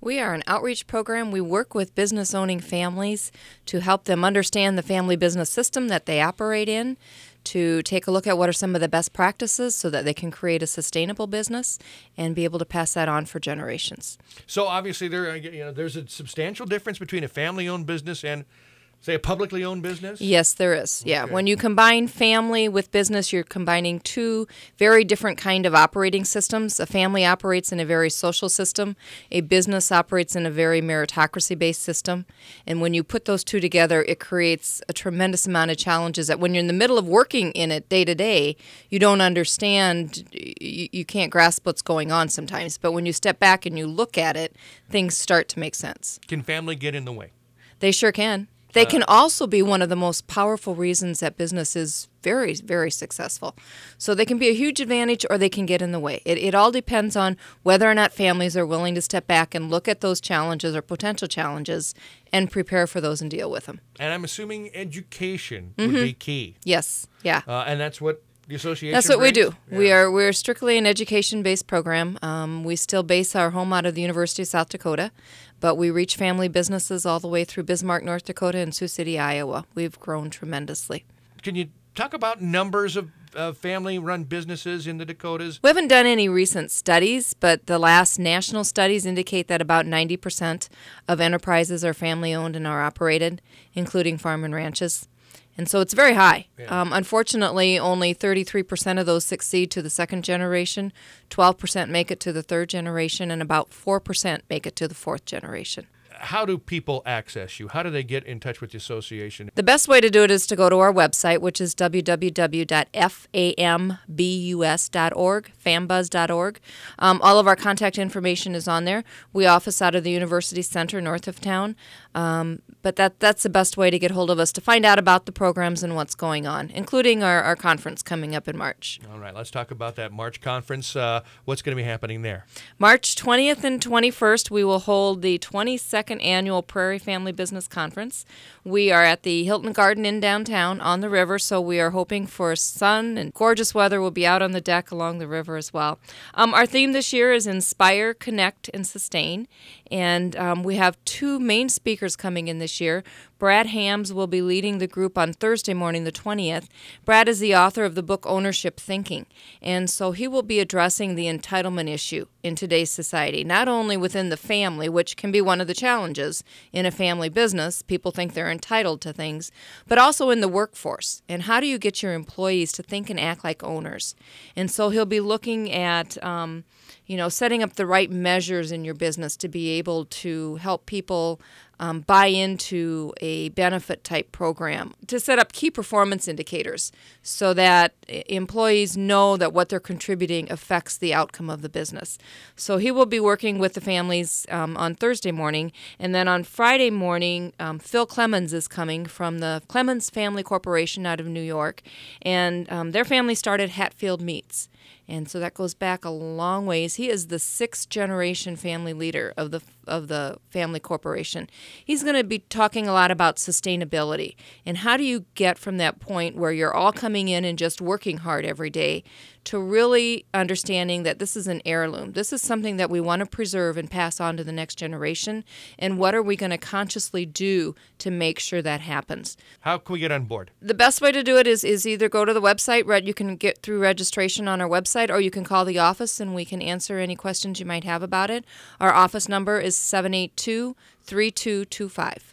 We are an outreach program. We work with business-owning families to help them understand the family business system that they operate in, to take a look at what are some of the best practices so that they can create a sustainable business and be able to pass that on for generations. So obviously there's a substantial difference between a family-owned business and, say, a publicly owned business? Yes, there is. Yeah. Okay. When you combine family with business, you're combining two very different kind of operating systems. A family operates in a very social system. A business operates in a very meritocracy-based system. And when you put those two together, it creates a tremendous amount of challenges that when you're in the middle of working in it day to day, you don't understand, you can't grasp what's going on sometimes. But when you step back and you look at it, things start to make sense. Can family get in the way? They sure can. They can also be one of the most powerful reasons that business is very, very successful. So they can be a huge advantage or they can get in the way. It all depends on whether or not families are willing to step back and look at those challenges or potential challenges and prepare for those and deal with them. And I'm assuming education would be key. Yes, yeah. And that's what the association That's what we brings? do. Yeah. We're strictly an education-based program. We still base our home out of the University of South Dakota, but we reach family businesses all the way through Bismarck, North Dakota, and Sioux City, Iowa. We've grown tremendously. Can you talk about numbers of family-run businesses in the Dakotas? We haven't done any recent studies, but the last national studies indicate that about 90% of enterprises are family-owned and are operated, including farm and ranches. And so it's very high. Yeah. Unfortunately, only 33% of those succeed to the second generation, 12% make it to the third generation, and about 4% make it to the fourth generation. How do people access you? How do they get in touch with the association? The best way to do it is to go to our website, which is www.fambus.org, fambuzz.org. All of our contact information is on there. We office out of the University Center north of town, but that's the best way to get hold of us to find out about the programs and what's going on, including our conference coming up in March. All right, let's talk about that March conference. What's going to be happening there? March 20th and 21st, we will hold the 22nd annual Prairie Family Business Conference. We are at the Hilton Garden Inn downtown on the river, so we are hoping for sun and gorgeous weather. We'll be out on the deck along the river as well. Our theme this year is Inspire, Connect, and Sustain, and we have two main speakers coming in this year. Brad Hams will be leading the group on Thursday morning, the 20th. Brad is the author of the book Ownership Thinking, and so he will be addressing the entitlement issue in today's society, not only within the family, which can be one of the challenges in a family business. People think they're entitled to things, but also in the workforce. And how do you get your employees to think and act like owners? And so he'll be looking at setting up the right measures in your business to be able to help people buy into a benefit type program, to set up key performance indicators so that employees know that what they're contributing affects the outcome of the business. So he will be working with the families on Thursday morning, and then on Friday morning, Phil Clemens is coming from the Clemens Family Corporation out of New York, and their family started Hatfield Meats. And so that goes back a long ways. He is the sixth generation family leader of the family corporation. He's going to be talking a lot about sustainability and how do you get from that point where you're all coming in and just working hard every day to really understanding that this is an heirloom. This is something that we want to preserve and pass on to the next generation. And what are we going to consciously do to make sure that happens? How can we get on board? The best way to do it is either go to the website. You can get through registration on our website, or you can call the office and we can answer any questions you might have about it. Our office number is 782-3225.